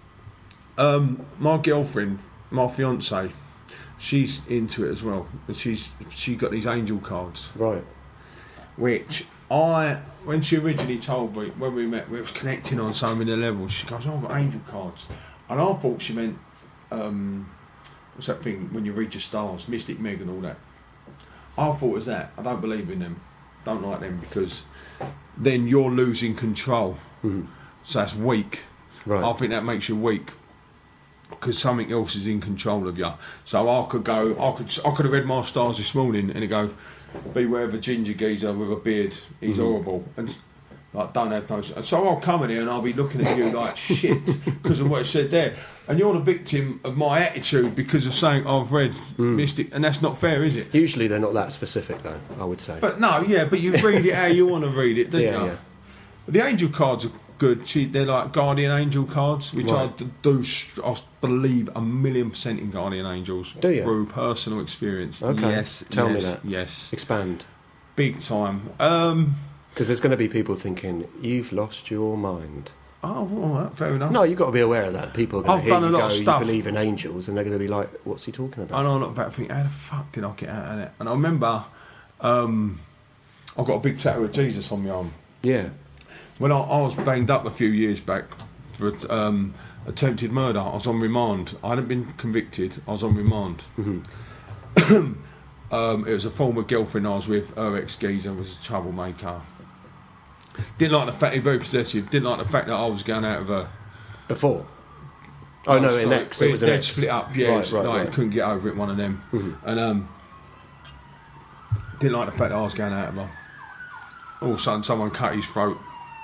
My girlfriend, my fiancée, she's into it as well. She got these angel cards. Right. which when she originally told me, when we met, we was connecting on so many levels, she goes, oh, I've got angel cards. And I thought she meant, what's that thing, when you read your stars, Mystic Meg and all that. I thought it was that. I don't believe in them. Don't like them, because then you're losing control. Mm-hmm. So that's weak. Right. I think that makes you weak, because something else is in control of you. So I could have read my stars this morning and it go, beware of a ginger geezer with a beard, he's horrible, and like don't have no. And so I'll come in here and I'll be looking at you like shit because of what it said there, and you're the victim of my attitude because of saying I've read Mystic, and that's not fair, is it? Usually they're not that specific, though, I would say. But no, yeah, but you read it how you want to read it, don't you? Yeah. But the angel cards are good. They're like guardian angel cards, which Right. I believe 1,000,000% in guardian angels. Do you? Through personal experience. Okay. Yes. Tell me yes, that. Yes. Expand. Big time. Because there's going to be people thinking, you've lost your mind. Oh, all right, fair enough. No, you've got to be aware of that. People are going I've to hear done a you lot go, of you stuff. believe in angels, and they're going to be like, what's he talking about? I know, not about thinking, how the fuck did I get out of it? And I remember I've got a big tattoo of Jesus on my arm. Yeah. When I was banged up a few years back for attempted murder, I was on remand. I hadn't been convicted, I was on remand. Mm-hmm. It was a former girlfriend I was with, her ex-geezer was a troublemaker. Didn't like the fact, very possessive, didn't like the fact that I was going out of her. Before? Oh, no, an ex. It was an they'd ex. split up, yeah. Right, right. Couldn't get over it, one of them. Mm-hmm. And didn't like the fact that I was going out of her. All of a sudden, someone cut his throat.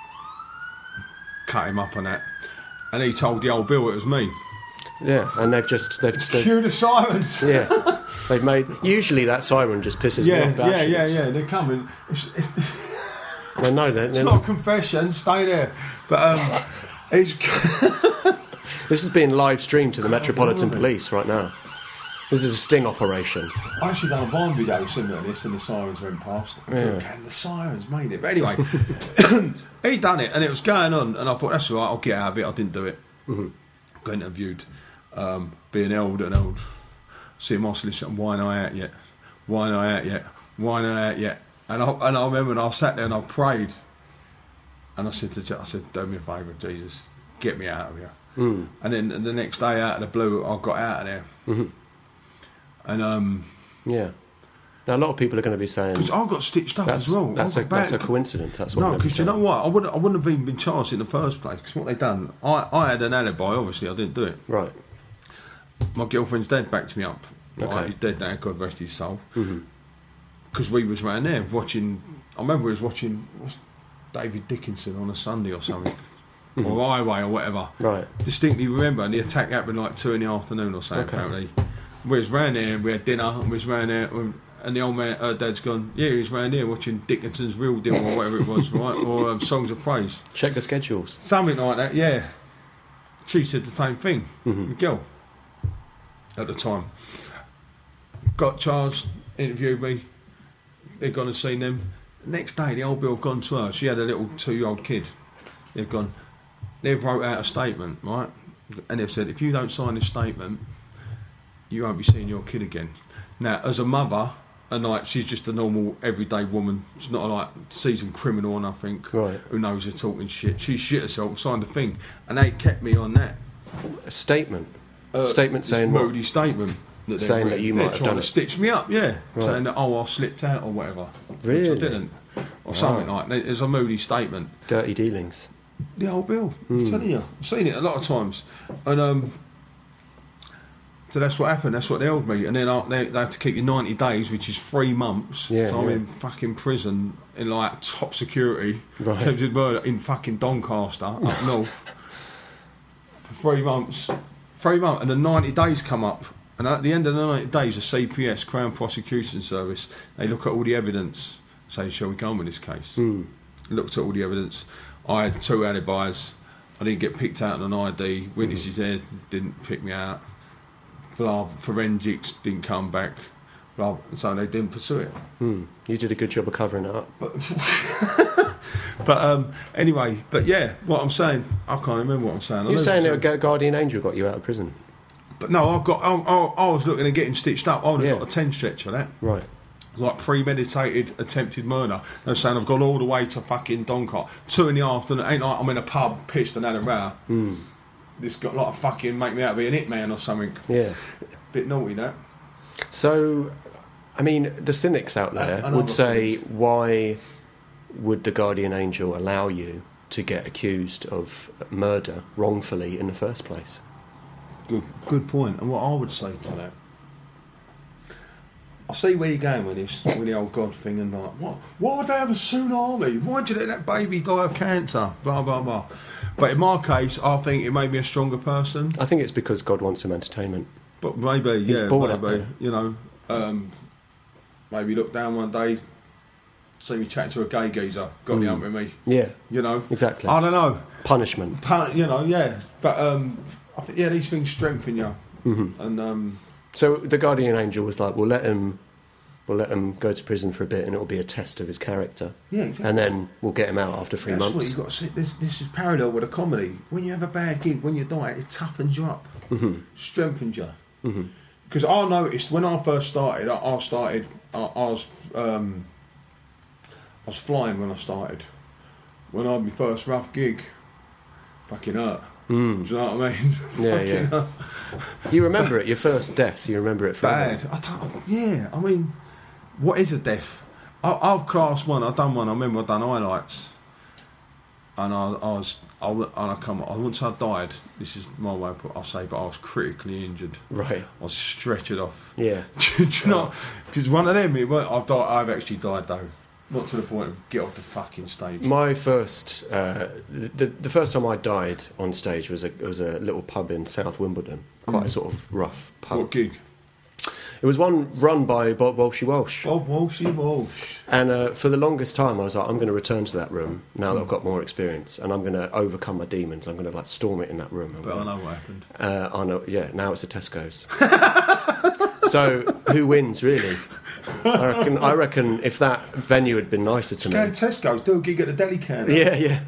Cut him up on that. And he told the old Bill it was me. Yeah, and they've Cue the sirens! Yeah. They've made... Usually that siren just pisses me off. Yeah. They're coming. I know that. It's not a confession, stay there. But it's... This is being live streamed to the Metropolitan Police right now. This is a sting operation. I actually done a Vine video similar to this, and the sirens went past. Can the sirens made it? But anyway, he done it, and it was going on, and I thought, that's all right, I'll get out of it. I didn't do it. Mm-hmm. Got interviewed, being held and held. See my solicitor, why not out yet? Why not out yet? Why not out yet? And I remember when I sat there and I prayed, and I said to Jesus, I said, do me a favour, Jesus, get me out of here. Mm. And then the next day, out of the blue, I got out of there. Mm-hmm. And yeah. Now a lot of people are going to be saying because I got stitched up as well. That's a coincidence. That's what. No, because you know what? I wouldn't have even been charged in the first place. Because what they done, I had an alibi. Obviously, I didn't do it. Right. My girlfriend's dad backed me up. Okay. Right, he's dead now. God rest his soul. Mm-hmm. Because we was round there watching. I remember we was watching David Dickinson on a Sunday or something. Mm-hmm. Or Highway or whatever. Right. Distinctly remember, and the attack happened like 2 PM or something. Okay. Apparently. We was round there, we had dinner, and we was round there, and the old man, her dad's gone, yeah, he was round here watching Dickinson's Real Deal or whatever it was, right? Or Songs of Praise. Check the schedules. Something like that, yeah. She said the same thing, the girl, at the time. Got charged, interviewed me, they'd gone and seen them. The next day, the old Bill had gone to her, she had a little 2-year-old kid. They've wrote out a statement, right? And they've said, if you don't sign this statement, you won't be seeing your kid again. Now, as a mother, and like she's just a normal, everyday woman. She's not a like seasoned criminal or nothing. Right. Who knows they're talking shit. She shit herself, signed the thing, and they kept me on that. A statement. Statement saying what? Moody Statement that saying that you might have trying done to it. stitch me up, yeah. Right. Saying that I slipped out or whatever. Really? Which I didn't, or something like that. There's a Moody statement. Dirty dealings. The old Bill. I'm telling you, I've seen it a lot of times, and so that's what happened. That's what they held me, and then they have to keep you 90 days, which is 3 months. Yeah, so I'm yeah. in fucking prison in like top security, Right. attempted murder in fucking Doncaster up north for 3 months. 3 months, and the 90 days come up, and at the end of the 90 days, the CPS, Crown Prosecution Service, they look at all the evidence, say, shall we go on with this case? Looked at all the evidence. I had 2 alibis. I didn't get picked out on an ID. Witnesses there didn't pick me out. Blah, forensics didn't come back. Blah, so they didn't pursue it. You did a good job of covering it up. But anyway, but yeah, what I'm saying, I can't remember what I'm saying. You're saying that a guardian angel got you out of prison? But no, I was looking at getting stitched up. I would have Yeah. got a 10 stretch for that. Right. like premeditated attempted murder. They're saying I've gone all the way to fucking Doncaster, 2 in the afternoon. Ain't like I'm in a pub, pissed and had a row. This got like a fucking make me out to be an hitman or something. Yeah. Bit naughty that. So, I mean, the cynics out there would say, why would the guardian angel allow you to get accused of murder wrongfully in the first place? Good point. And what I would say to that, I see where you're going with this, with the old God thing, and like, why would they have a tsunami? Why'd you let that baby die of cancer? Blah, blah, blah. But in my case, I think it made me a stronger person. I think it's because God wants some entertainment. But maybe, He's bored up maybe, there. you know, maybe look down one day, see me chatting to a gay geezer, got me up with me. Yeah. You know? Exactly. I don't know. Punishment. You know, yeah. But I think, yeah, these things strengthen you. Mm-hmm. And So the guardian angel was like, we'll let him go to prison for a bit, and it'll be a test of his character. Yeah, exactly. And then we'll get him out after 3 months. That's what you've got to see. This is parallel with a comedy. When you have a bad gig, when you die, it toughens you up, strengthens you. Because I noticed when I first started, I was flying when I started. When I had my first rough gig, fucking hurt. Do you know what I mean? Yeah, yeah. Hurt. You remember it, your first death, you remember it forever. Bad. Yeah, I mean, what is a death? I've class one. I've done one. I remember I've done highlights, and once I died. This is my way. I'll say, but I was critically injured. Right. I was stretchered off. Yeah. Do you know? Because one of them, I've actually died though. Not to the point of get off the fucking stage. My first, the first time I died on stage was a little pub in South Wimbledon, quite a sort of rough pub. What gig? It was one run by Bob Walshy Walsh. Bob Walshy Walsh. And for the longest time I was like, I'm going to return to that room now that I've got more experience, and I'm going to overcome my demons. I'm going to like storm it in that room. But I know what happened. I know, yeah, now it's a Tesco's. So who wins, really? I reckon if that venue had been nicer to me. Go to Tesco's, do a gig at the deli counter. Yeah.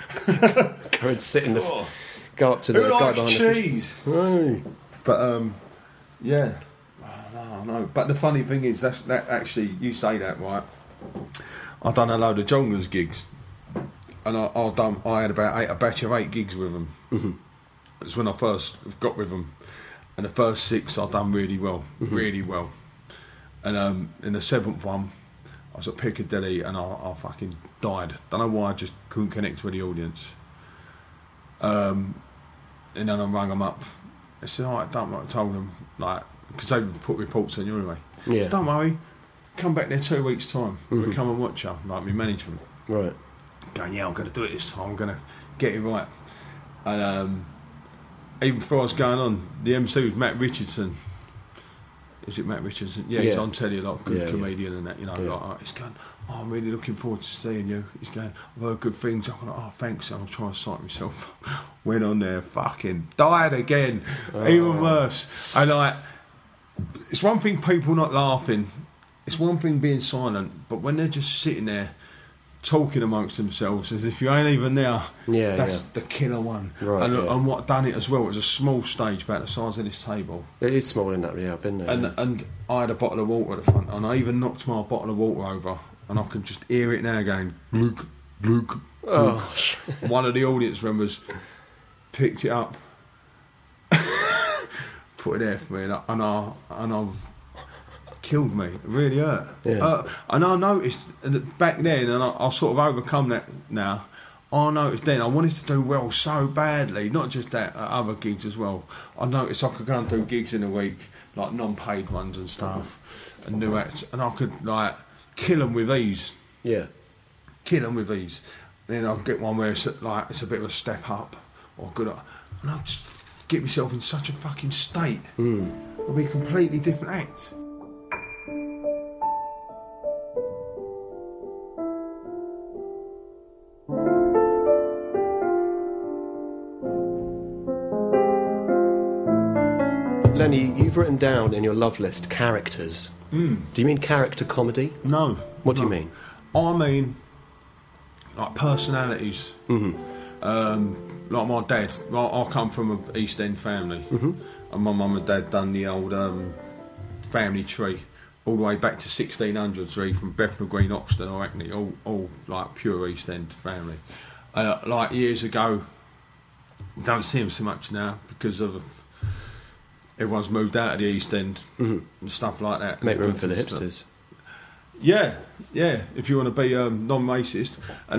Go and sit in the... Go up to the guy behind cheese? the... But, yeah. I know. But the funny thing is, that actually, you say that, right? I've done a load of Jonglers gigs. And I had about a batch of 8 gigs with them. Mm-hmm. It's when I first got with them. And the first 6 I've done really well. Really well. And in the 7th one, I was at Piccadilly and I fucking died. Don't know why, I just couldn't connect with the audience. And then I rang them up. I said, alright, don't worry. I told them, like, because they put reports on you anyway. Yeah. So don't worry, come back there 2 weeks' time. We'll come and watch you, like my management. Right. Going, yeah, I'm going to do it this time. I'm going to get it right. And even before I was going on, the MC was Matt Richardson. Is it Matt Richardson? Yeah, he's on telly a lot, good comedian and that, you know. Yeah. Like, he's going, oh, I'm really looking forward to seeing you. He's going, I've heard good things. I'm like, oh, thanks. I'm trying to psych myself. Went on there, fucking died again. Even worse. And like, it's one thing people not laughing. It's one thing being silent. But when they're just sitting there talking amongst themselves as if you ain't even there, that's the killer one. Right, and what done it as well, it was a small stage about the size of this table. It is small in that, I've been there. And I had a bottle of water at the front, and I even knocked my bottle of water over, and I can just hear it now going, glug, glug, glug. One of the audience members picked it up, put it there for me, and I killed me. It really hurt. Yeah. And I noticed that back then, and I've sort of overcome that now. I noticed then I wanted to do well so badly, not just that, at other gigs as well. I noticed I could go and do gigs in a week, like non-paid ones and stuff, and new acts, and I could like kill them with ease. Yeah. Kill them with ease. Then I'll get one where it's like it's a bit of a step up or good, and I'll just get myself in such a fucking state. It'll be a completely different act. Lenny, you've written down in your love list characters. Do you mean character comedy? No. What do you mean? I mean, like personalities. Like my dad. I come from an East End family. And my mum and dad done the old family tree. all the way back to 1600s, really, from Bethnal Green, Oxton, or Hackney, all like pure East End family. Like years ago, you don't see them so much now because of everyone's moved out of the East End and stuff like that. Make room for the hipsters. Yeah. If you want to be non-racist, and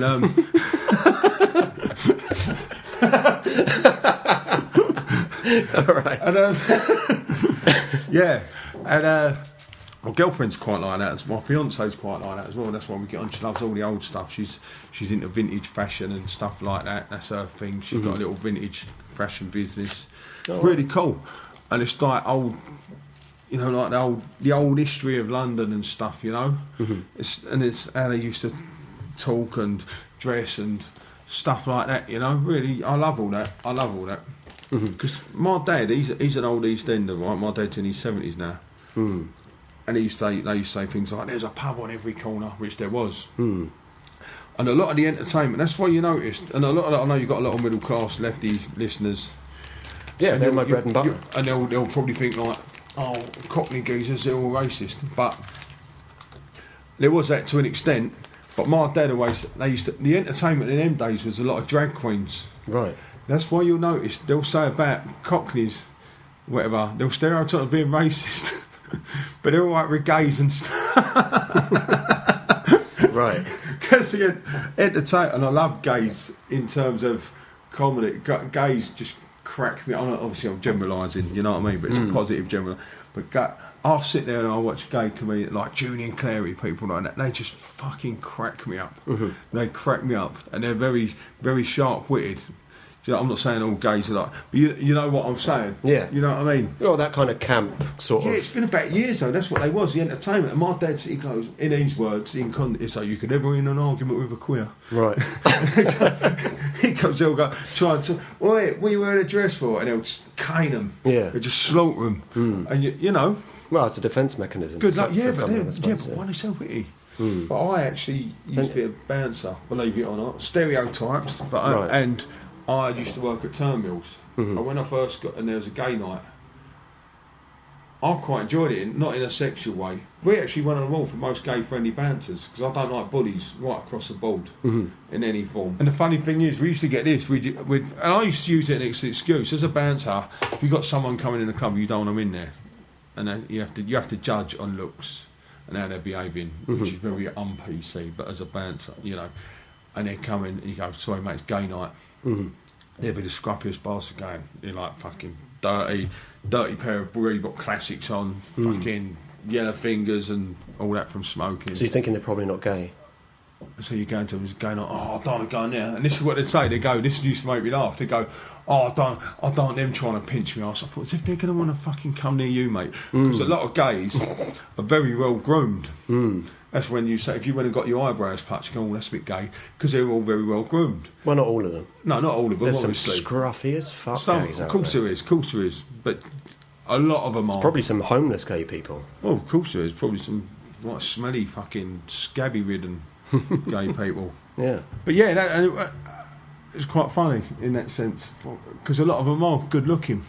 all right, and yeah, and my girlfriend's quite like that. My fiance's quite like that as well. That's why we get on. She loves all the old stuff. She's into vintage fashion and stuff like that. That's her thing. She's got a little vintage fashion business. Oh, really cool. And it's like old, you know, like the old history of London and stuff, you know. It's how they used to talk and dress and stuff like that, you know. Really, I love all that. Because my dad, he's an old East Ender, right? My dad's in his 70s now. And they used to say things like, "There's a pub on every corner," which there was. And a lot of the entertainment, that's why you noticed. And a lot of, I know you've got a lot of middle class lefty listeners. Yeah, they're my bread and butter. And they'll probably think like, "Oh, Cockney geezers, they're all racist." But there was that to an extent. But my dad always, the entertainment in them days was a lot of drag queens. Right. That's why you'll notice they'll say about Cockneys, whatever, they'll stereotype as being racist. But they're all right with gays and stuff. Right. Because entertain, and I love gays in terms of comedy. Gays just crack me. Obviously, I'm generalising, you know what I mean? But it's a positive general. But I'll sit there and I'll watch gay comedians like Julian Clary, people like that. They just fucking crack me up. They crack me up. And they're very, very sharp-witted. You know, I'm not saying all gays are like, but you know what I'm saying? Yeah. You know what I mean? Well, that kind of camp sort of. Yeah, it's been about years though. That's what they was, the entertainment. And my dad, he goes, in his words, it's like you could never win an argument with a queer. Right. He comes, they'll go, try to, "Wait, what are you wearing a dress for?" And they'll just cane them. Yeah. They'll just slaughter them. And you know. Well, it's a defence mechanism. Good luck. Yeah, but suppose, why are they so witty? But I actually used to be a bouncer, believe it or not. Stereotypes, but and I used to work at Turnmills. And when I first got, and there was a gay night, I quite enjoyed it, not in a sexual way. We actually won an award for most gay-friendly bouncers, because I don't like bullies right across the board in any form. And the funny thing is, we used to get this, and I used to use it as an excuse. As a bouncer, if you've got someone coming in the club, you don't want them in there. And then you have to judge on looks and how they're behaving, which is very un-PC, but as a bouncer, you know. And they come in and you go, "Sorry mate, it's gay night." They'll be the scruffiest bastard going. They're like fucking dirty pair of Reebok classics on, fucking yellow fingers and all that from smoking. So you're thinking they're probably not gay? So you're going to them, going on, "Oh, I don't want to go in there." And this is what they'd say. They go, this used to make me laugh. They go, "Oh, I don't want them trying to pinch me arse." I thought, as if they're going to want to fucking come near you, mate. Because a lot of gays are very well groomed. That's when you say, if you went and got your eyebrows plucked, you go, "Oh, that's a bit gay," because they're all very well groomed. Well, not all of them. No, not all of them. There's obviously. some scruffy as fuck gays Of course there is, but a lot of them are. Probably some homeless gay people. Well, of course there is. Probably some like smelly, fucking scabby-ridden gay people. Yeah. But yeah, it's quite funny in that sense, because a lot of them are good-looking.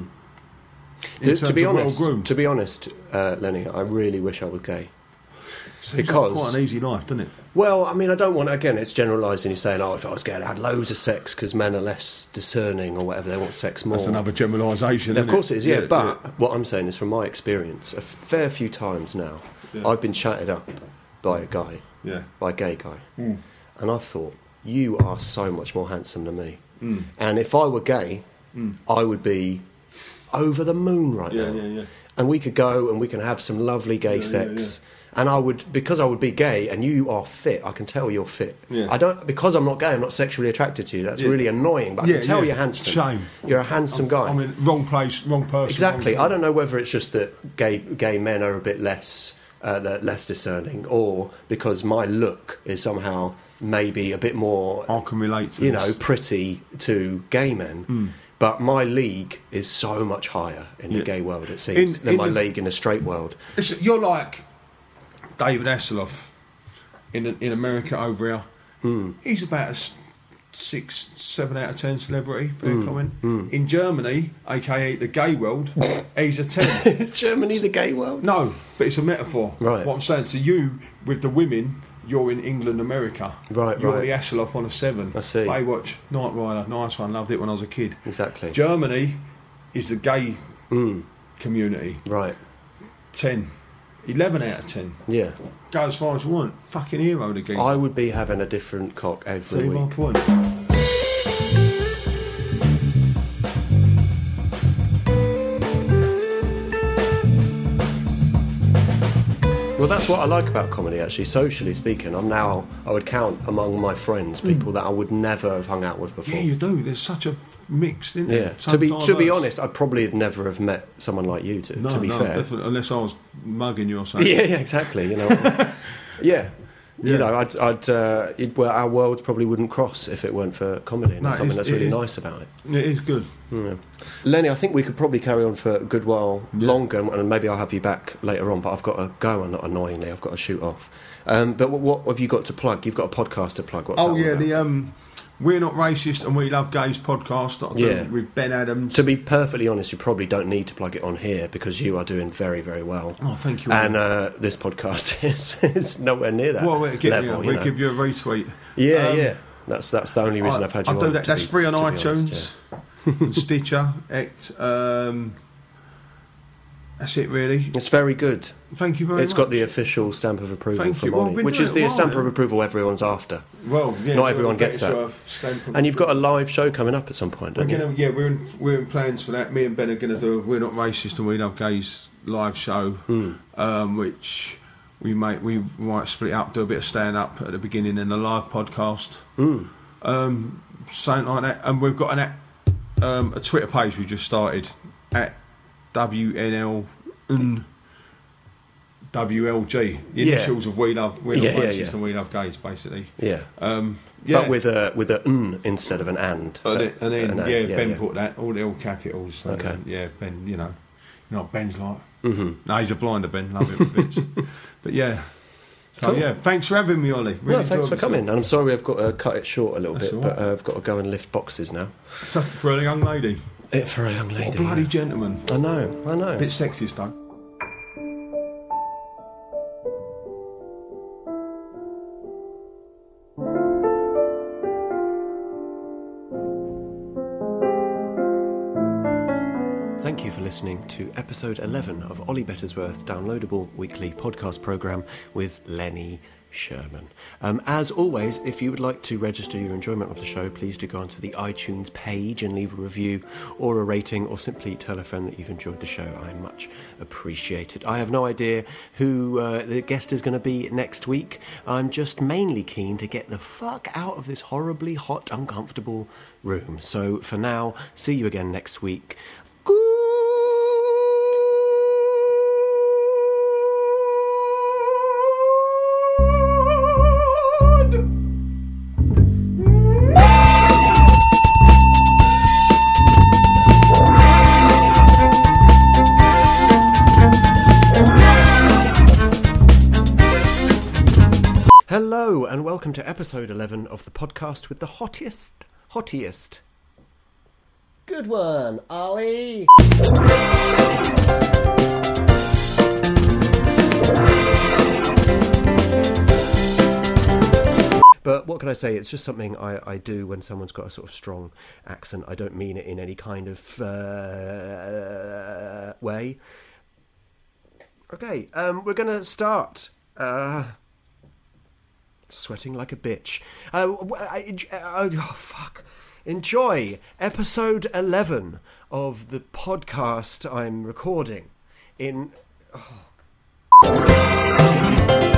To be honest, Lenny, I really wish I was gay. Seems like quite an easy life, doesn't it? Well, I mean, I don't want to, again, it's generalising. You're saying, "Oh, if I was gay, I'd had loads of sex," because men are less discerning or whatever, they want sex more. That's another generalisation, Of course it is, yeah, but what I'm saying is, from my experience, a fair few times now, I've been chatted up by a guy, by a gay guy, and I've thought, "You are so much more handsome than me." And if I were gay, I would be over the moon right now. And we could go and we can have some lovely gay sex. And I would, because I would be gay, and you are fit. I can tell you're fit. I don't, because I'm not gay. I'm not sexually attracted to you. That's really annoying. But I can tell you're handsome. Shame. You're a handsome guy. I mean, wrong place, wrong person. Exactly. I don't know whether it's just that gay men are a bit less discerning, or because my look is somehow maybe a bit more. I can relate to this. Pretty to gay men. But my league is so much higher in the gay world, it seems, than my league in the straight world. You're like David Hasselhoff in America over here. He's about as 6, 7 out of 10 celebrity. Fair comment. In Germany, aka the gay world, he's a 10. Is Germany the gay world? No, but it's a metaphor. Right. What I'm saying to you, with the women, you're in England, America. Right, You're right. the Hasselhoff on a 7. I see. Baywatch, Knight Rider, nice one. Loved it when I was a kid. Exactly. Germany is the gay community. Right. 10. 11 out of 10. Yeah. Go as far as you want. Fucking hero, the geezer. I would be having a different cock every See my week. point. Well, that's what I like about comedy, actually. Socially speaking, I would count among my friends people that I would never have hung out with before. Yeah, you do. There's such a mix, isn't Yeah. there? So To be diverse. honest, I probably would never have met someone like you. To be fair, definitely, unless I was mugging you or something. yeah, exactly. You know, yeah. You know, our worlds probably wouldn't cross if it weren't for comedy, and No, that's something that's it really is. nice about it. It is good. Yeah. Lenny, I think we could probably carry on for a good while longer, and maybe I'll have you back later on, but I've got to go, and not annoyingly, I've got to shoot off. But what have you got to plug? You've got a podcast to plug. What's that all about? the We're Not Racist and We Love Gays podcast that I do with Ben Adams. To be perfectly honest, you probably don't need to plug it on here because you are doing very, very well. Oh, thank you. And this podcast is nowhere near that Well, we'll give level. we'll give you a retweet. Yeah, yeah. That's the only reason I've had you I'll on. do that. That's free on to be honest, iTunes, and Stitcher, that's it, really. It's very good. Thank you very much. It's got the official stamp of approval Thank from you. Well, Ollie, we've which been is doing it the a stamp while of now. approval everyone's after. Well, yeah, Not everyone gets that. that. And you've got a live show coming up at some point, don't you? We're in plans for that. Me and Ben are going to do a We're Not Racist and We Love Gays live show, which we might split up, do a bit of stand up at the beginning and a live podcast, something like that. And we've got a Twitter page we just started at WLG, the initials of We're Not Racist and We Love Gays, basically. Yeah. Yeah. But with a instead of an and. Ben put that all capitals. So, Okay. Yeah, Ben. You know what Ben's like. No, he's a blinder. Ben, love him a bit. But yeah. So Cool. yeah, thanks for having me, Ollie. Really No, thanks for enjoyed coming. myself. And I'm sorry I've got to cut it short a little That's bit, all but right. I've got to go and lift boxes now. So, for a young lady, For a young lady. what a bloody gentleman. I know. Bit sexist though. Thank you for listening to episode 11 of Ollie Bettersworth downloadable weekly podcast programme with Lenny Sherman. As always, if you would like to register your enjoyment of the show, please do go onto the iTunes page and leave a review or a rating, or simply tell a friend that you've enjoyed the show. I much appreciate it. I have no idea who the guest is going to be next week. I'm just mainly keen to get the fuck out of this horribly hot, uncomfortable room. So for now, see you again next week. Hello and welcome to episode 11 of the podcast with the hottiest. Good one, Ollie. But what can I say? It's just something I do when someone's got a sort of strong accent. I don't mean it in any kind of way. Okay, we're going to start. Sweating like a bitch. Fuck. Enjoy episode 11 of the podcast I'm recording in... Oh.